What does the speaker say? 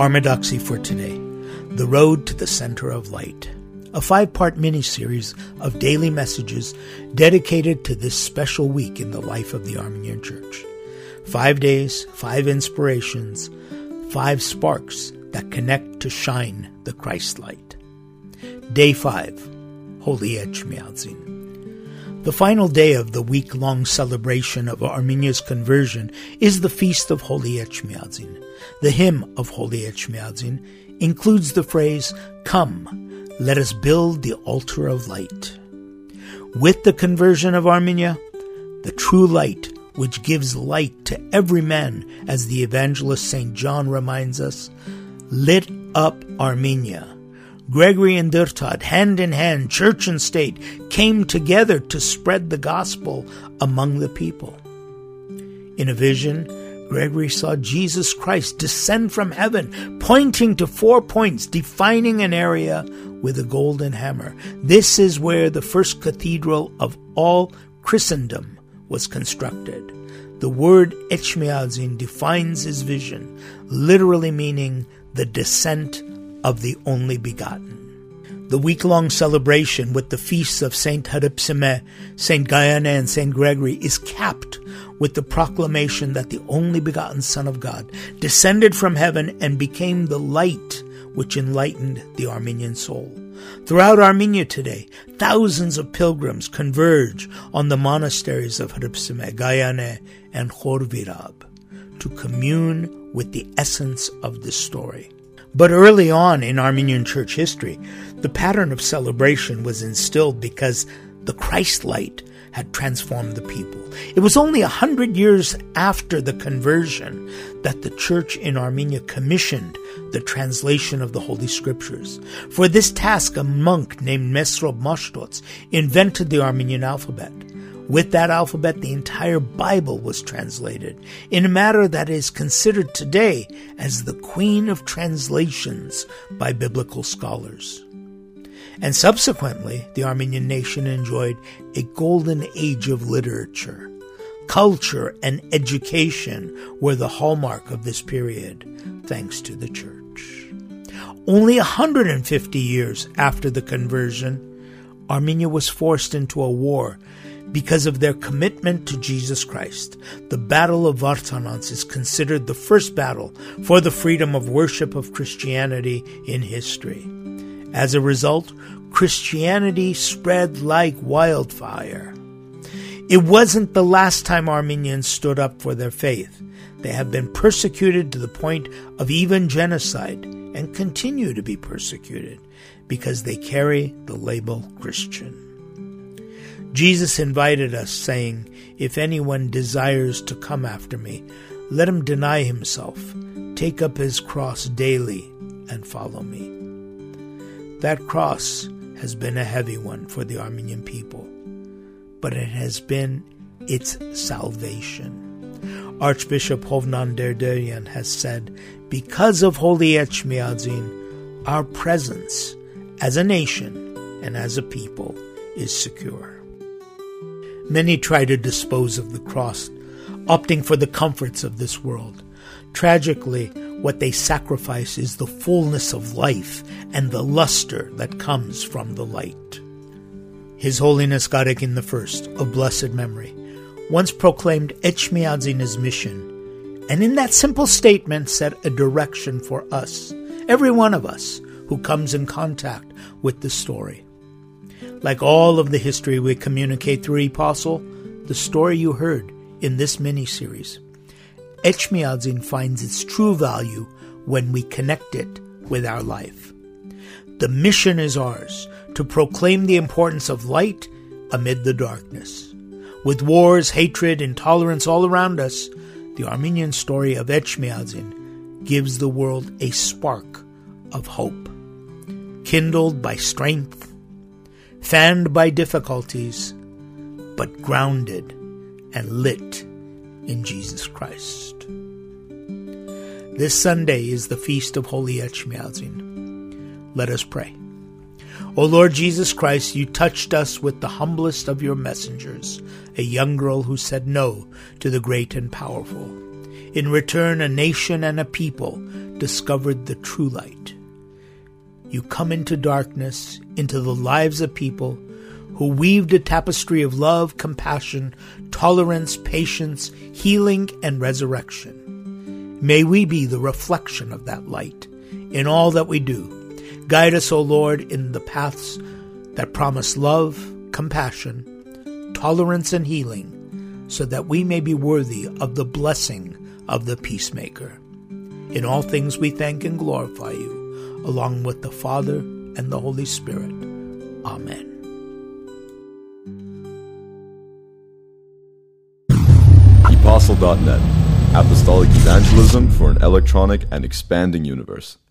Orthodoxy for today, The Road to the Center of Light, a 5-part mini-series of daily messages dedicated to this special week in the life of the Armenian Church. 5 days, 5 inspirations, 5 sparks that connect to shine the Christ light. Day 5, Holy Etchmiadzin. The final day of the week-long celebration of Armenia's conversion is the Feast of Holy Etchmiadzin. The hymn of Holy Etchmiadzin includes the phrase, "Come, let us build the altar of light." With the conversion of Armenia, the true light, which gives light to every man, as the evangelist St. John reminds us, lit up Armenia. Gregory and Dyrtad, hand in hand, church and state, came together to spread the gospel among the people. In a vision, Gregory saw Jesus Christ descend from heaven, pointing to 4 points, defining an area with a golden hammer. This is where the first cathedral of all Christendom was constructed. The word Etchmiadzin defines his vision, literally meaning the descent of the only begotten. The week-long celebration with the feasts of Saint Haripsime, Saint Gayane, and Saint Gregory is capped with the proclamation that the only begotten Son of God descended from heaven and became the light which enlightened the Armenian soul. Throughout Armenia today, thousands of pilgrims converge on the monasteries of Haripsime, Gayane, and Khorvirab to commune with the essence of this story. But early on in Armenian church history, the pattern of celebration was instilled because the Christ light had transformed the people. It was only 100 years after the conversion that the church in Armenia commissioned the translation of the Holy Scriptures. For this task, a monk named Mesrop Mashtots invented the Armenian alphabet. With that alphabet, the entire Bible was translated in a matter that is considered today as the queen of translations by biblical scholars. And subsequently, the Armenian nation enjoyed a golden age of literature. Culture and education were the hallmark of this period, thanks to the church. Only 150 years after the conversion, Armenia was forced into a war because of their commitment to Jesus Christ. The Battle of Vartanants is considered the first battle for the freedom of worship of Christianity in history. As a result, Christianity spread like wildfire. It wasn't the last time Armenians stood up for their faith. They have been persecuted to the point of even genocide and continue to be persecuted because they carry the label Christian. Jesus invited us, saying, "If anyone desires to come after me, let him deny himself, take up his cross daily, and follow me." That cross has been a heavy one for the Armenian people, but it has been its salvation. Archbishop Hovnan Derderian has said, "Because of Holy Etchmiadzin, our presence as a nation and as a people is secure." Many try to dispose of the cross, opting for the comforts of this world. Tragically, what they sacrifice is the fullness of life and the luster that comes from the light. His Holiness Garekin I, of blessed memory, once proclaimed Etchmiadzin's mission, and in that simple statement set a direction for us, every one of us who comes in contact with the story. Like all of the history we communicate through Apostle, the story you heard in this mini-series, Etchmiadzin finds its true value when we connect it with our life. The mission is ours, to proclaim the importance of light amid the darkness. With wars, hatred, intolerance all around us, the Armenian story of Etchmiadzin gives the world a spark of hope. Kindled by strength, fanned by difficulties, but grounded and lit in Jesus Christ. This Sunday is the Feast of Holy Etchmiadzin. Let us pray. O Lord Jesus Christ, you touched us with the humblest of your messengers, a young girl who said no to the great and powerful. In return, a nation and a people discovered the true light. You come into darkness, into the lives of people who weaved a tapestry of love, compassion, tolerance, patience, healing, and resurrection. May we be the reflection of that light in all that we do. Guide us, O Lord, in the paths that promise love, compassion, tolerance, and healing, so that we may be worthy of the blessing of the peacemaker. In all things we thank and glorify you, along with the Father and the Holy Spirit. Amen. Apostle.net, Apostolic Evangelism for an electronic and expanding universe.